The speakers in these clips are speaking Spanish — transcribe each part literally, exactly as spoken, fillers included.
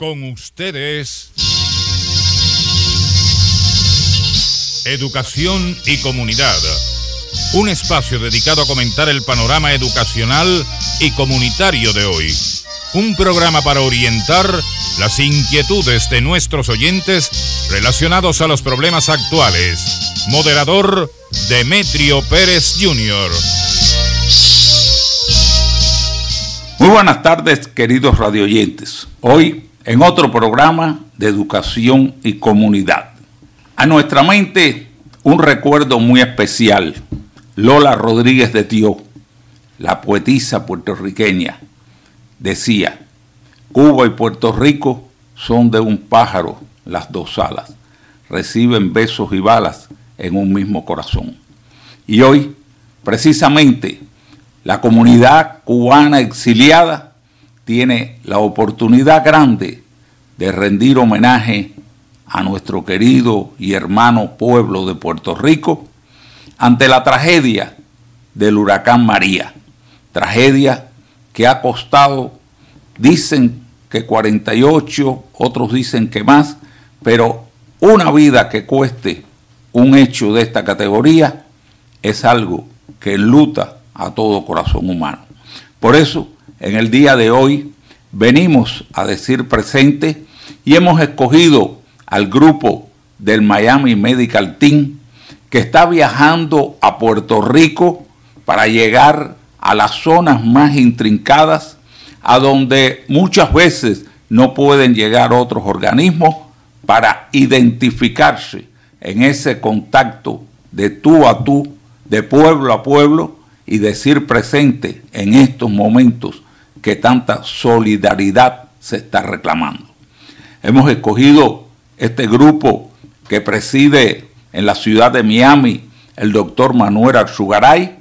Con ustedes, Educación y Comunidad, un espacio dedicado a comentar el panorama educacional y comunitario de hoy. Un programa para orientar las inquietudes de nuestros oyentes relacionados a los problemas actuales. Moderador, Demetrio Pérez junior Muy buenas tardes, queridos radioyentes. Hoy, en otro programa de Educación y Comunidad. A nuestra mente, un recuerdo muy especial. Lola Rodríguez de Thió, la poetisa puertorriqueña, decía: Cuba y Puerto Rico son de un pájaro las dos alas, reciben besos y balas en un mismo corazón. Y hoy, precisamente, la comunidad cubana exiliada tiene la oportunidad grande de rendir homenaje a nuestro querido y hermano pueblo de Puerto Rico ante la tragedia del huracán María, tragedia que ha costado, dicen que cuarenta y ocho, otros dicen que más, pero una vida que cueste un hecho de esta categoría es algo que enluta a todo corazón humano. Por eso, en el día de hoy, venimos a decir presente y hemos escogido al grupo del Miami Medical Team que está viajando a Puerto Rico para llegar a las zonas más intrincadas, a donde muchas veces no pueden llegar otros organismos, para identificarse en ese contacto de tú a tú, de pueblo a pueblo, y decir presente en estos momentos que tanta solidaridad se está reclamando. Hemos escogido este grupo que preside en la ciudad de Miami el doctor Manuel Arzugaray,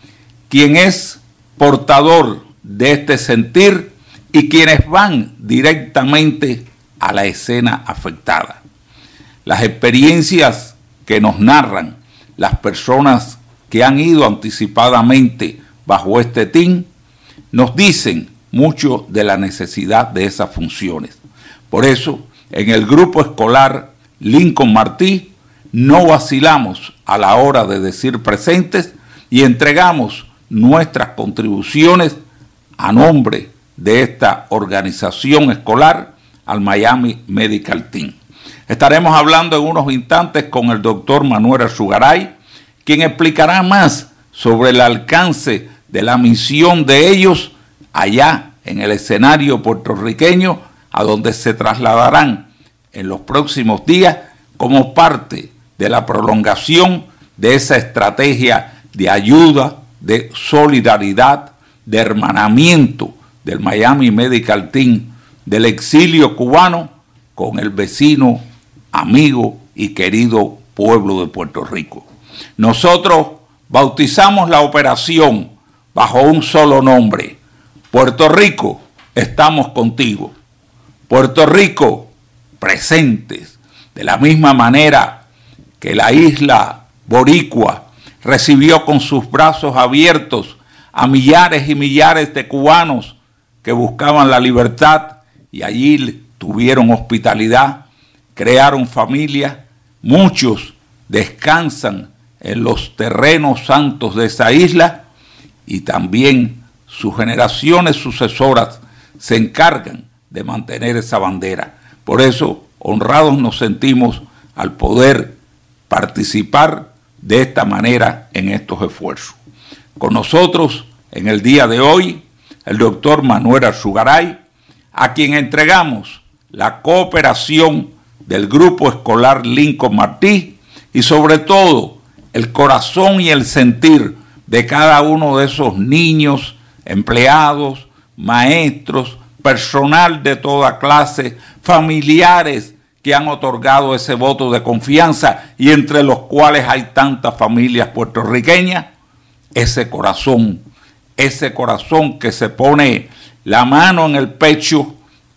quien es portador de este sentir y quienes van directamente a la escena afectada. Las experiencias que nos narran las personas que han ido anticipadamente bajo este team nos dicen mucho de la necesidad de esas funciones. Por eso, en el grupo escolar Lincoln Martí, no vacilamos a la hora de decir presentes y entregamos nuestras contribuciones a nombre de esta organización escolar al Miami Medical Team. Estaremos hablando en unos instantes con el doctor Manuel Arzugaray, quien explicará más sobre el alcance de la misión de ellos allá en el escenario puertorriqueño, a donde se trasladarán en los próximos días como parte de la prolongación de esa estrategia de ayuda, de solidaridad, de hermanamiento del Miami Medical Team, del exilio cubano con el vecino, amigo y querido pueblo de Puerto Rico. Nosotros bautizamos la operación bajo un solo nombre: Puerto Rico, estamos contigo. Puerto Rico, presentes, de la misma manera que la isla boricua recibió con sus brazos abiertos a millares y millares de cubanos que buscaban la libertad y allí tuvieron hospitalidad, crearon familias, muchos descansan en los terrenos santos de esa isla y también sus generaciones sucesoras se encargan de mantener esa bandera. Por eso, honrados nos sentimos al poder participar de esta manera en estos esfuerzos. Con nosotros, en el día de hoy, el doctor Manuel Arzugaray, a quien entregamos la cooperación del grupo escolar Lincoln Martí y sobre todo el corazón y el sentir de cada uno de esos niños, empleados, maestros, personal de toda clase, familiares que han otorgado ese voto de confianza y entre los cuales hay tantas familias puertorriqueñas. Ese corazón, ese corazón que se pone la mano en el pecho,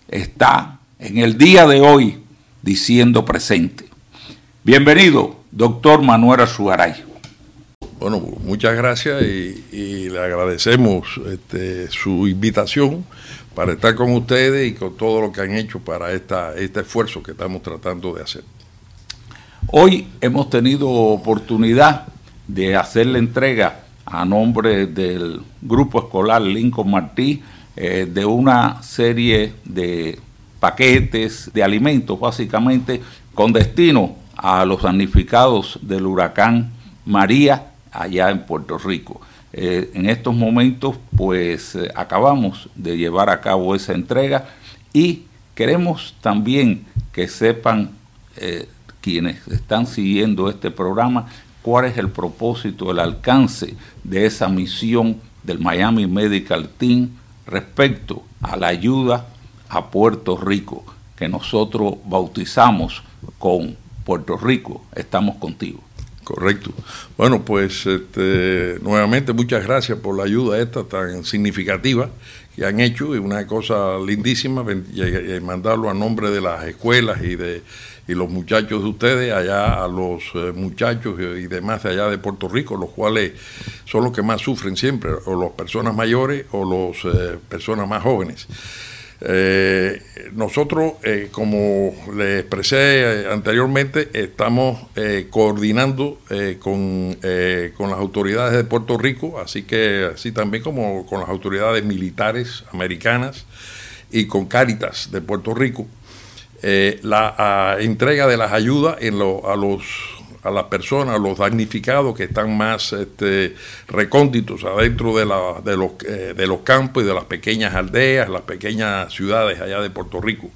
está en el día de hoy diciendo presente. Bienvenido, doctor Manuel Arzugaray. Bueno, muchas gracias y, y le agradecemos este, su invitación para estar con ustedes y con todo lo que han hecho para esta, este esfuerzo que estamos tratando de hacer. Hoy hemos tenido oportunidad de hacer la entrega a nombre del Grupo Escolar Lincoln Martí eh, de una serie de paquetes de alimentos, básicamente con destino a los damnificados del huracán María allá en Puerto Rico. Eh, en estos momentos, pues, eh, acabamos de llevar a cabo esa entrega y queremos también que sepan eh, quienes están siguiendo este programa cuál es el propósito, el alcance de esa misión del Miami Medical Team respecto a la ayuda a Puerto Rico, que nosotros bautizamos con Puerto Rico, estamos contigo. Correcto. Bueno, pues este, nuevamente muchas gracias por la ayuda esta tan significativa que han hecho, y una cosa lindísima, mandarlo a nombre de las escuelas y de y los muchachos de ustedes, allá a los eh, muchachos y demás de allá de Puerto Rico, los cuales son los que más sufren siempre, o las personas mayores o las eh, personas más jóvenes. Eh, nosotros, eh, como les expresé anteriormente, estamos eh, coordinando eh, con, eh, con las autoridades de Puerto Rico, así que así también como con las autoridades militares americanas y con Cáritas de Puerto Rico, eh, la a, entrega de las ayudas en lo, a los a las personas, a los damnificados que están más este, recónditos adentro de, la, de, los, eh, de los campos y de las pequeñas aldeas, las pequeñas ciudades allá de Puerto Rico.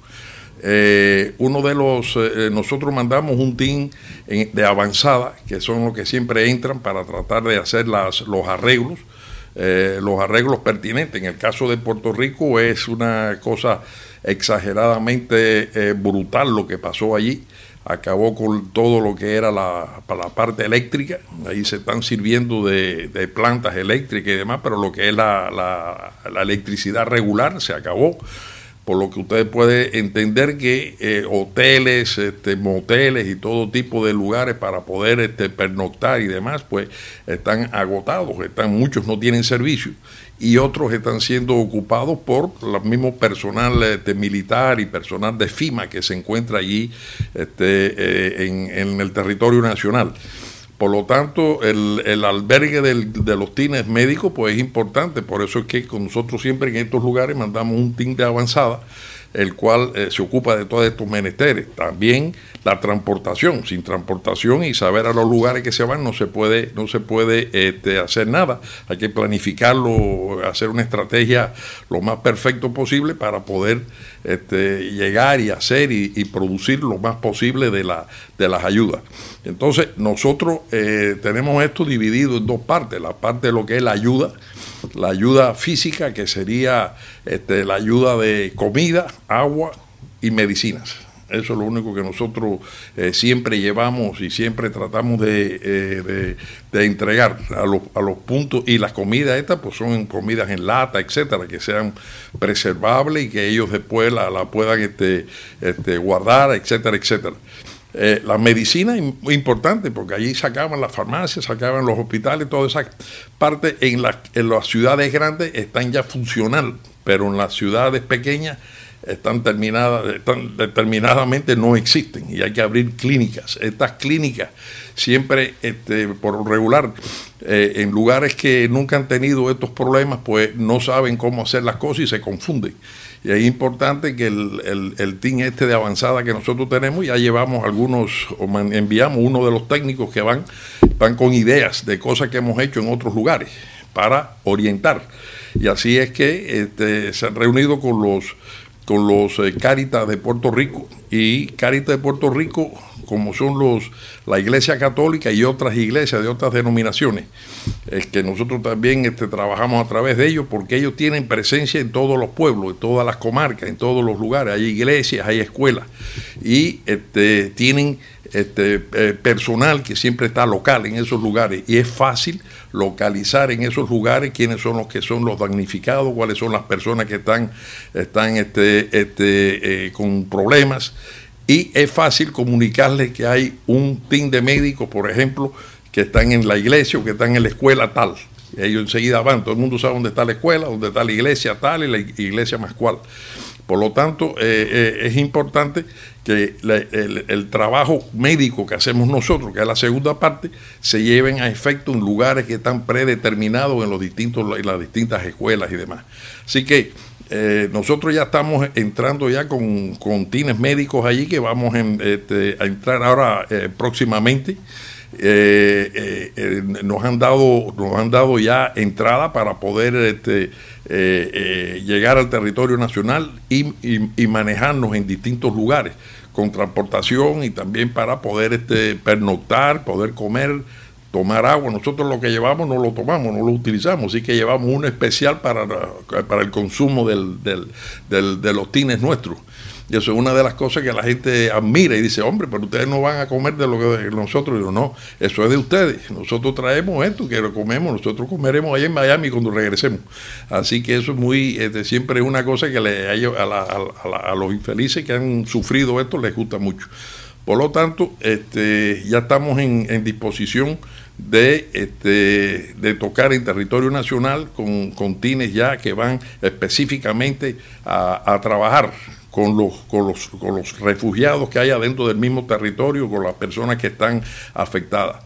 Eh, uno de los, eh, nosotros mandamos un team en, de avanzada, que son los que siempre entran para tratar de hacer las, los arreglos, eh, los arreglos pertinentes. En el caso de Puerto Rico es una cosa exageradamente eh, brutal lo que pasó allí. Acabó con todo lo que era la, la parte eléctrica. Ahí se están sirviendo de, de plantas eléctricas y demás, pero lo que es la, la, la electricidad regular se acabó. Por lo que usted puede entender que eh, hoteles, este, moteles y todo tipo de lugares para poder este, pernoctar y demás, pues están agotados, están, muchos no tienen servicio y otros están siendo ocupados por el mismo personal este, militar y personal de FEMA que se encuentra allí este, eh, en, en el territorio nacional. Por lo tanto, el, el albergue del, de los teams médicos pues es importante, por eso es que con nosotros siempre en estos lugares mandamos un team de avanzada, el cual eh, se ocupa de todos estos menesteres. También la transportación, sin transportación y saber a los lugares que se van no se puede, no se puede este, hacer nada. Hay que planificarlo, hacer una estrategia lo más perfecto posible para poder este, llegar y hacer y, y producir lo más posible de, la, de las ayudas. Entonces nosotros eh, tenemos esto dividido en dos partes, la parte de lo que es la ayuda, la ayuda física, que sería este, la ayuda de comida, agua y medicinas. Eso es lo único que nosotros eh, siempre llevamos y siempre tratamos de, eh, de, de entregar a los, a los puntos. Y las comidas estas pues son comidas en lata, etcétera, que sean preservables y que ellos después la, la puedan este, este, guardar, etcétera, etcétera. Eh, la medicina es muy importante porque allí sacaban las farmacias, sacaban los hospitales, toda esa parte en, la, en las ciudades grandes están ya funcional, pero en las ciudades pequeñas están terminadas, están determinadamente no existen y hay que abrir clínicas. Estas clínicas siempre, este, por regular, eh, en lugares que nunca han tenido estos problemas, pues no saben cómo hacer las cosas y se confunden. Y es importante que el, el, el team este de avanzada que nosotros tenemos, ya llevamos algunos, o man, enviamos uno de los técnicos que van, van con ideas de cosas que hemos hecho en otros lugares para orientar. Y así es que este, se han reunido con los con los eh, Cáritas de Puerto Rico, y Cáritas de Puerto Rico, como son los la Iglesia Católica y otras iglesias de otras denominaciones, es que nosotros también este, trabajamos a través de ellos, porque ellos tienen presencia en todos los pueblos, en todas las comarcas, en todos los lugares. Hay iglesias, hay escuelas, y este, tienen este, eh, personal que siempre está local en esos lugares, y es fácil localizar en esos lugares quiénes son los que son los damnificados, cuáles son las personas que están, están este, este, eh, con problemas, y es fácil comunicarles que hay un team de médicos, por ejemplo, que están en la iglesia o que están en la escuela tal, Ellos enseguida van, todo el mundo sabe dónde está la escuela, dónde está la iglesia tal y la iglesia más cual. Por lo tanto, eh, eh, es importante que la, el, el trabajo médico que hacemos nosotros, que es la segunda parte, se lleven a efecto en lugares que están predeterminados en, los distintos, en las distintas escuelas y demás. Así que eh, nosotros ya estamos entrando ya con, con tines médicos allí que vamos en, este, a entrar ahora eh, próximamente. Eh, eh, eh, nos han dado nos han dado ya entrada para poder este, eh, eh, llegar al territorio nacional y, y, y manejarnos en distintos lugares con transportación y también para poder este, pernoctar, poder comer, tomar agua. Nosotros lo que llevamos no lo tomamos, no lo utilizamos, así que llevamos uno especial para, para el consumo del, del, del, de los tines nuestros. Y eso es una de las cosas que la gente admira y dice, hombre, pero ustedes no van a comer de lo que nosotros. Digo, no, eso es de ustedes. Nosotros traemos esto, que lo comemos, nosotros comeremos allá en Miami cuando regresemos. Así que eso es muy, este, siempre es una cosa que le, a, la, a, la, a los infelices que han sufrido esto les gusta mucho. Por lo tanto, este, ya estamos en, en disposición de, este, de tocar en territorio nacional con, con tines ya que van específicamente a, a trabajar con los, con, los, con los refugiados que hay adentro del mismo territorio, con las personas que están afectadas.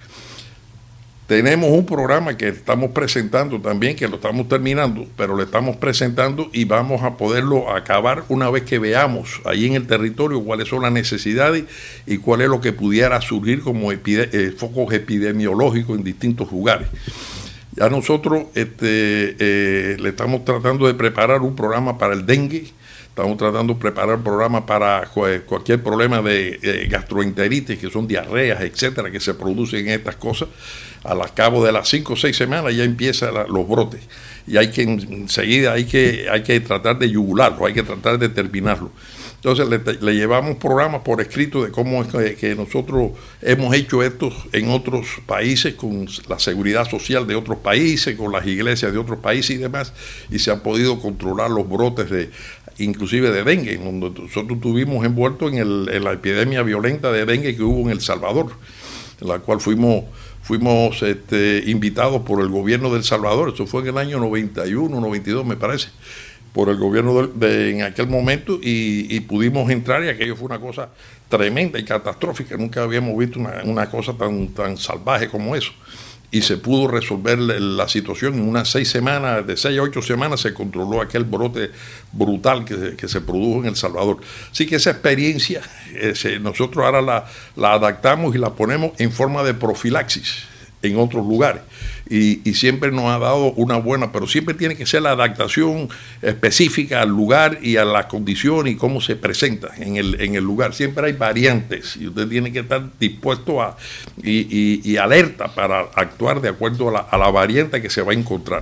Tenemos un programa que estamos presentando también, que lo estamos terminando, pero lo estamos presentando y vamos a poderlo acabar una vez que veamos ahí en el territorio cuáles son las necesidades y cuál es lo que pudiera surgir como epide- eh, focos epidemiológicos en distintos lugares. Ya nosotros este, eh, le estamos tratando de preparar un programa para el dengue. Estamos tratando de preparar programas para cualquier problema de eh, gastroenteritis, que son diarreas, etcétera, que se producen en estas cosas. Al cabo de las cinco o seis semanas ya empiezan la, los brotes. Y hay que enseguida hay que, hay que tratar de yugularlo, hay que tratar de terminarlo. Entonces le, le llevamos programas por escrito de cómo es que, que nosotros hemos hecho esto en otros países, con la seguridad social de otros países, con las iglesias de otros países y demás, y se han podido controlar los brotes de inclusive de dengue, donde nosotros estuvimos envueltos en, el, en la epidemia violenta de dengue que hubo en El Salvador, en la cual fuimos, fuimos este, invitados por el gobierno de El Salvador. Eso fue en el año noventa y uno, noventa y dos me parece, por el gobierno de, de, en aquel momento, y, y pudimos entrar, y aquello fue una cosa tremenda y catastrófica. Nunca habíamos visto una, una cosa tan, tan salvaje como eso. Y se pudo resolver la situación en unas seis semanas, de seis a ocho semanas se controló aquel brote brutal que, que se produjo en El Salvador. Así que esa experiencia eh, se, nosotros ahora la, la adaptamos y la ponemos en forma de profilaxis en otros lugares. Y, y siempre nos ha dado una buena, pero siempre tiene que ser la adaptación específica al lugar y a la condición y cómo se presenta en el, en el lugar. Siempre hay variantes y usted tiene que estar dispuesto a y, y, y alerta para actuar de acuerdo a la, a la variante que se va a encontrar.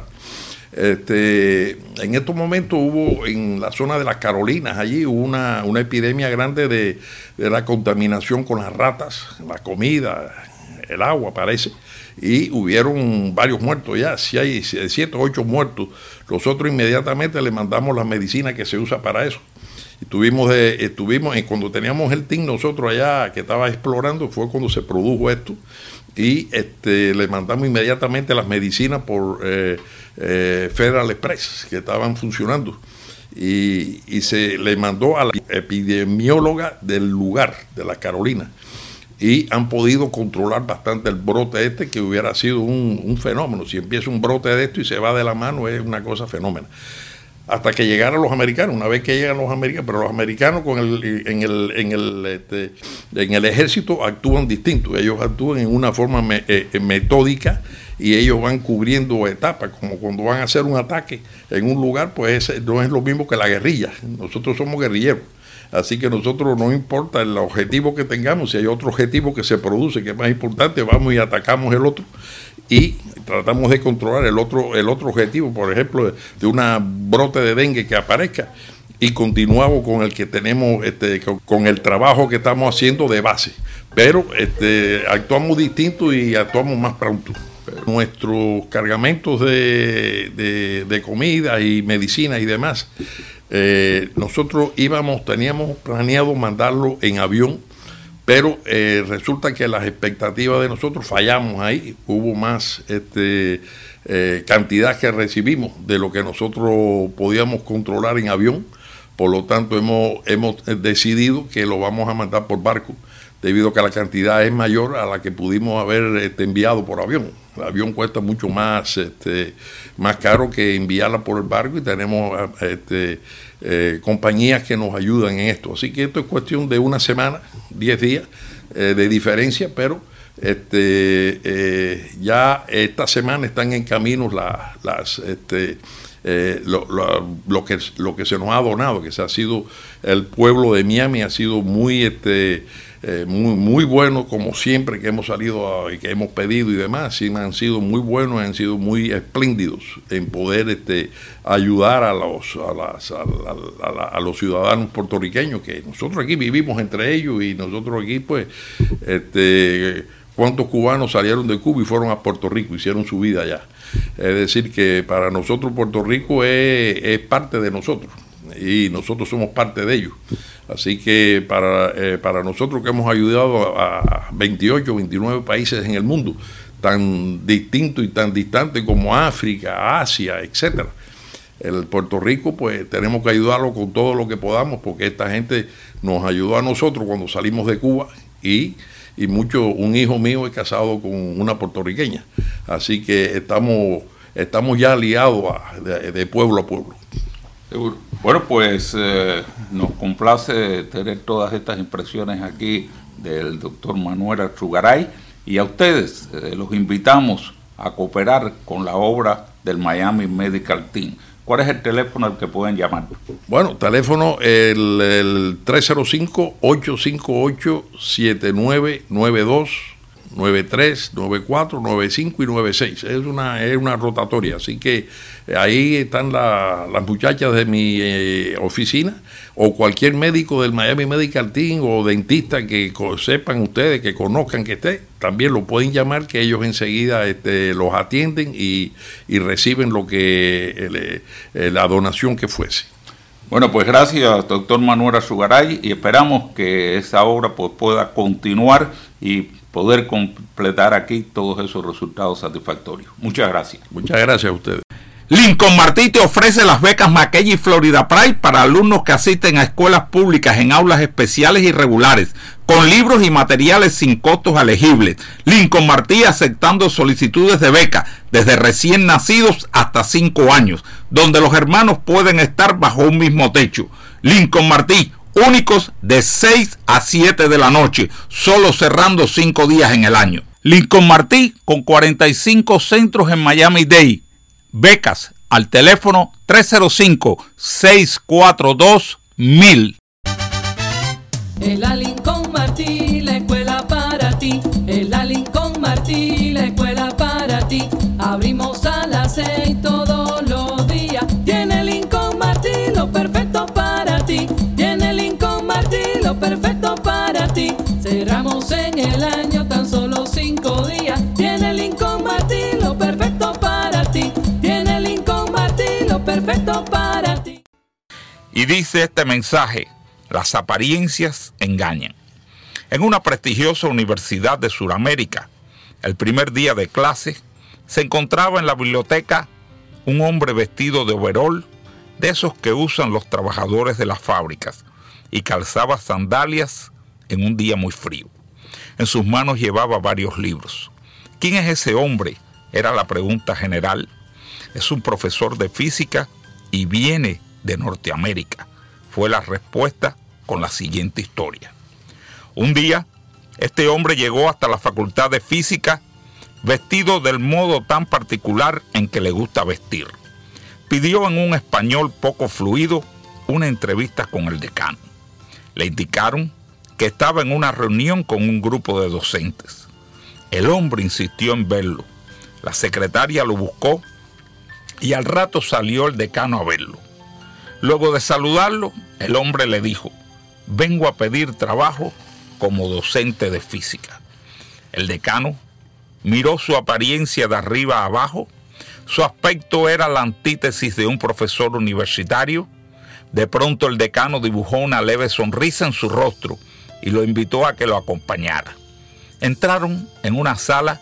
Este, en estos momentos hubo en la zona de las Carolinas, allí hubo una, una epidemia grande de, de la contaminación con las ratas, la comida, el agua parece, y hubieron varios muertos ya, si hay siete o ocho muertos. Nosotros inmediatamente le mandamos la medicina que se usa para eso. Estuvimos, de, estuvimos cuando teníamos el team nosotros allá que estaba explorando, fue cuando se produjo esto, y este, le mandamos inmediatamente las medicinas por eh, eh, Federal Express, que estaban funcionando, y, y se le mandó a la epidemióloga del lugar, de la Carolina, y han podido controlar bastante el brote este, que hubiera sido un, un fenómeno. Si empieza un brote de esto y se va de la mano, es una cosa fenómena. Hasta que llegaran los americanos, una vez que llegan los americanos, pero los americanos con el, en, el, en, el, este, en el ejército actúan distinto, ellos actúan en una forma me, eh, metódica, y ellos van cubriendo etapas, como cuando van a hacer un ataque en un lugar, pues no es lo mismo que la guerrilla. Nosotros somos guerrilleros. Así que nosotros no importa el objetivo que tengamos, si hay otro objetivo que se produce que es más importante, vamos y atacamos el otro y tratamos de controlar el otro, el otro objetivo, por ejemplo, de una brote de dengue que aparezca, y continuamos con el que tenemos, este, con, con el trabajo que estamos haciendo de base, pero este, actuamos distinto y actuamos más pronto. Nuestros cargamentos de, de, de comida y medicina y demás, Eh, nosotros íbamos, teníamos planeado mandarlo en avión, pero eh, resulta que las expectativas de nosotros fallamos ahí, hubo más este, eh, cantidad que recibimos de lo que nosotros podíamos controlar en avión. Por lo tanto, hemos, hemos decidido que lo vamos a mandar por barco, debido a que la cantidad es mayor a la que pudimos haber este, enviado por avión. El avión cuesta mucho más, este, más caro que enviarla por el barco, y tenemos este, eh, compañías que nos ayudan en esto. Así que esto es cuestión de una semana, diez días eh, de diferencia, pero este, eh, ya esta semana están en camino la, las... Este, Eh, lo, lo, lo, que, lo que se nos ha donado, que se ha sido el pueblo de Miami, ha sido muy este eh, muy, muy bueno, como siempre que hemos salido a, y que hemos pedido y demás. Sí, han sido muy buenos, han sido muy espléndidos en poder este ayudar a los a, las, a, a, a, a los ciudadanos puertorriqueños, que nosotros aquí vivimos entre ellos, y nosotros aquí pues este cuántos cubanos salieron de Cuba y fueron a Puerto Rico, hicieron su vida allá. Es decir, que para nosotros Puerto Rico es, es parte de nosotros, y nosotros somos parte de ellos. Así que para, eh, para nosotros, que hemos ayudado a veintiocho, veintinueve países en el mundo, tan distintos y tan distantes como África, Asia, etcétera, el Puerto Rico, pues tenemos que ayudarlo con todo lo que podamos, porque esta gente nos ayudó a nosotros cuando salimos de Cuba, y y mucho, un hijo mío es casado con una puertorriqueña, así que estamos, estamos ya aliados a, de, de pueblo a pueblo. Seguro. Bueno, pues eh, nos complace tener todas estas impresiones aquí del doctor Manuel Arzugaray, y a ustedes eh, los invitamos a cooperar con la obra del Miami Medical Team. ¿Cuál es el teléfono al que pueden llamar? Bueno, teléfono el, el tres cero cinco, ocho cinco ocho, siete nueve nueve dos, nueve tres, nueve cuatro, nueve cinco y nueve seis. Es una, es una rotatoria, así que ahí están la, las muchachas de mi eh, oficina, o cualquier médico del Miami Medical Team o dentista que sepan ustedes, que conozcan que esté, también lo pueden llamar, que ellos enseguida este, los atienden y, y reciben lo que el, el, la donación que fuese. Bueno, pues gracias, doctor Manuel Arzugaray, y esperamos que esa obra pues, pueda continuar y poder completar aquí todos esos resultados satisfactorios. Muchas gracias. Muchas gracias a ustedes. Lincoln Martí te ofrece las becas McKellar y Florida Pride para alumnos que asisten a escuelas públicas en aulas especiales y regulares, con libros y materiales sin costos elegibles. Lincoln Martí aceptando solicitudes de beca desde recién nacidos hasta cinco años, donde los hermanos pueden estar bajo un mismo techo. Lincoln Martí, únicos de seis a siete de la noche, solo cerrando cinco días en el año. Lincoln Martí con cuarenta y cinco centros en Miami-Dade. Becas al teléfono tres cero cinco, seis cuatro dos, mil. En la Lincoln Martí, la escuela para ti. En la Lincoln Martí, la escuela para ti. Abrimos a las seis todos los días. Tiene Lincoln Martí lo perfecto para ti. Tiene Lincoln Martí lo perfecto para ti. Cerramos en el año tan solo cinco días. Tiene Lincoln Martí lo perfecto para ti. Tiene Lincoln Martí lo perfecto para ti. Y dice este mensaje: las apariencias engañan. En una prestigiosa universidad de Sudamérica, el primer día de clase, se encontraba en la biblioteca un hombre vestido de overol, de esos que usan los trabajadores de las fábricas, y calzaba sandalias en un día muy frío. En sus manos llevaba varios libros. ¿Quién es ese hombre?, era la pregunta general. Es un profesor de física y viene de Norteamérica, fue la respuesta con la siguiente historia. Un día, este hombre llegó hasta la Facultad de Física vestido del modo tan particular en que le gusta vestir. Pidió en un español poco fluido una entrevista con el decano. Le indicaron que estaba en una reunión con un grupo de docentes. El hombre insistió en verlo. La secretaria lo buscó y al rato salió el decano a verlo. Luego de saludarlo, el hombre le dijo: vengo a pedir trabajo como docente de física. El decano miró su apariencia de arriba a abajo. Su aspecto era la antítesis de un profesor universitario. De pronto el decano dibujó una leve sonrisa en su rostro y lo invitó a que lo acompañara. Entraron en una sala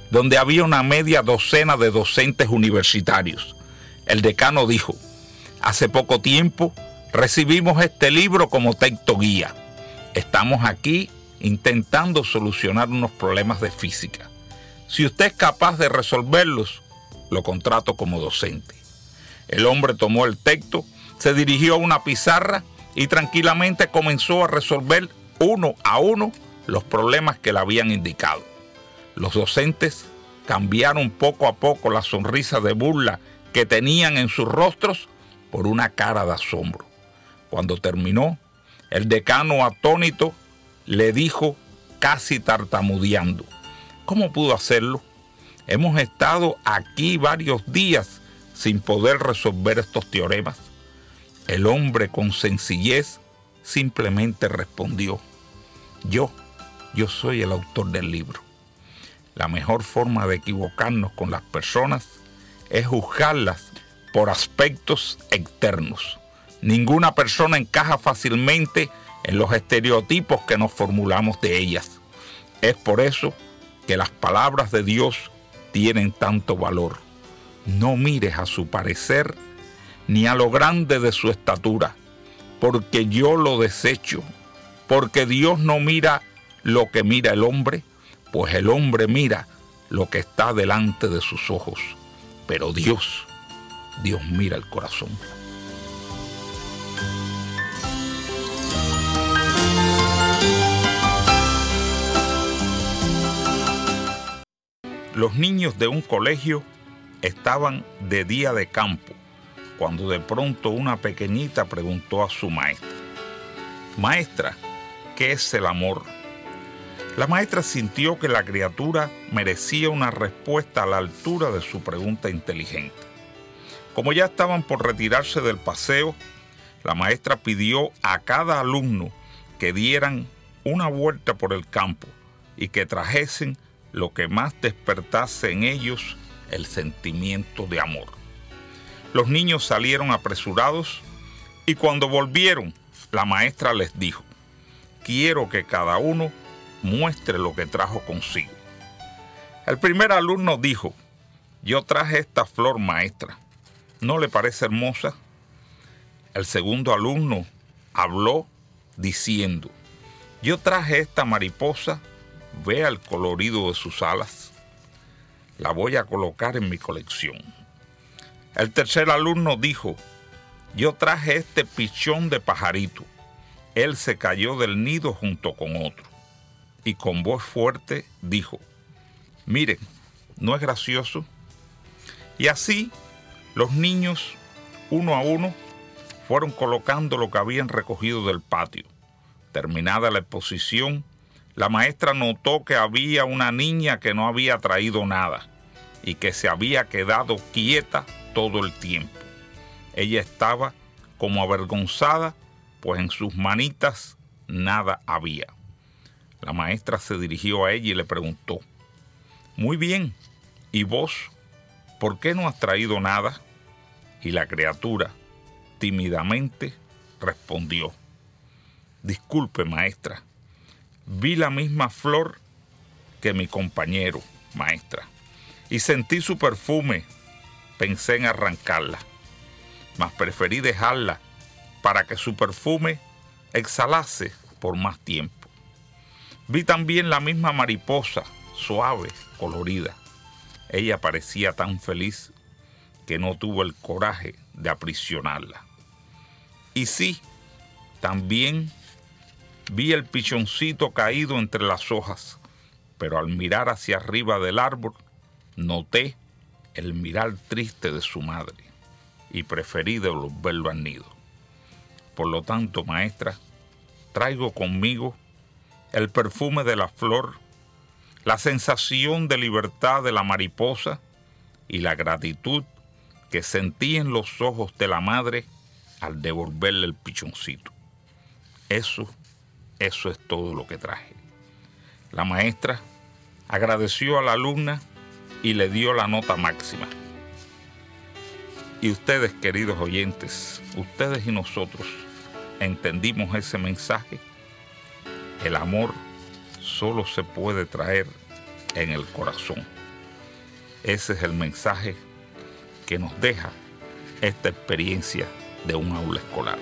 donde había una media docena de docentes universitarios. El decano dijo: hace poco tiempo recibimos este libro como texto guía. Estamos aquí intentando solucionar unos problemas de física. Si usted es capaz de resolverlos, lo contrato como docente. El hombre tomó el texto, se dirigió a una pizarra y tranquilamente comenzó a resolver uno a uno los problemas que le habían indicado. Los docentes cambiaron poco a poco la sonrisa de burla que tenían en sus rostros por una cara de asombro. Cuando terminó, el decano, atónito, le dijo, casi tartamudeando: ¿cómo pudo hacerlo? Hemos estado aquí varios días sin poder resolver estos teoremas. El hombre, con sencillez, simplemente respondió: yo, yo soy el autor del libro. La mejor forma de equivocarnos con las personas es juzgarlas por aspectos externos. Ninguna persona encaja fácilmente en los estereotipos que nos formulamos de ellas. Es por eso que las palabras de Dios tienen tanto valor. No mires a su parecer ni a lo grande de su estatura, porque yo lo desecho. Porque Dios no mira lo que mira el hombre, pues el hombre mira lo que está delante de sus ojos. Pero Dios, Dios mira el corazón. Los niños de un colegio estaban de día de campo, cuando de pronto una pequeñita preguntó a su maestra: Maestra, ¿qué es el amor? La maestra sintió que la criatura merecía una respuesta a la altura de su pregunta inteligente. Como ya estaban por retirarse del paseo, la maestra pidió a cada alumno que dieran una vuelta por el campo y que trajesen lo que más despertase en ellos el sentimiento de amor. Los niños salieron apresurados y cuando volvieron, la maestra les dijo: quiero que cada uno muestre lo que trajo consigo. El primer alumno dijo: yo traje esta flor, maestra. ¿No le parece hermosa? El segundo alumno habló diciendo: yo traje esta mariposa. Vea el colorido de sus alas. La voy a colocar en mi colección. El tercer alumno dijo: yo traje este pichón de pajarito. Él se cayó del nido junto con otro. Y con voz fuerte dijo: miren, ¿no es gracioso? Y así los niños, uno a uno, fueron colocando lo que habían recogido del patio. Terminada la exposición, la maestra notó que había una niña que no había traído nada y que se había quedado quieta todo el tiempo. Ella estaba como avergonzada, pues en sus manitas nada había. La maestra se dirigió a ella y le preguntó: muy bien, ¿y vos por qué no has traído nada? Y la criatura tímidamente respondió: disculpe, maestra, vi la misma flor que mi compañero, maestra, y sentí su perfume. Pensé en arrancarla, mas preferí dejarla para que su perfume exhalase por más tiempo. Vi también la misma mariposa, suave, colorida. Ella parecía tan feliz que no tuvo el coraje de aprisionarla. Y sí, también vi el pichoncito caído entre las hojas, pero al mirar hacia arriba del árbol, noté el mirar triste de su madre y preferí devolverlo al nido. Por lo tanto, maestra, traigo conmigo el perfume de la flor, la sensación de libertad de la mariposa y la gratitud que sentí en los ojos de la madre al devolverle el pichoncito. Eso Eso es todo lo que traje. La maestra agradeció a la alumna y le dio la nota máxima. Y ustedes, queridos oyentes, ustedes y nosotros, ¿entendimos ese mensaje? El amor solo se puede traer en el corazón. Ese es el mensaje que nos deja esta experiencia de un aula escolar.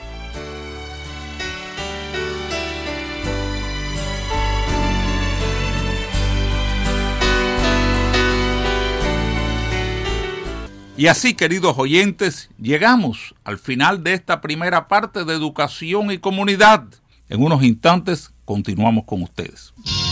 Y así, queridos oyentes, llegamos al final de esta primera parte de Educación y Comunidad. En unos instantes continuamos con ustedes.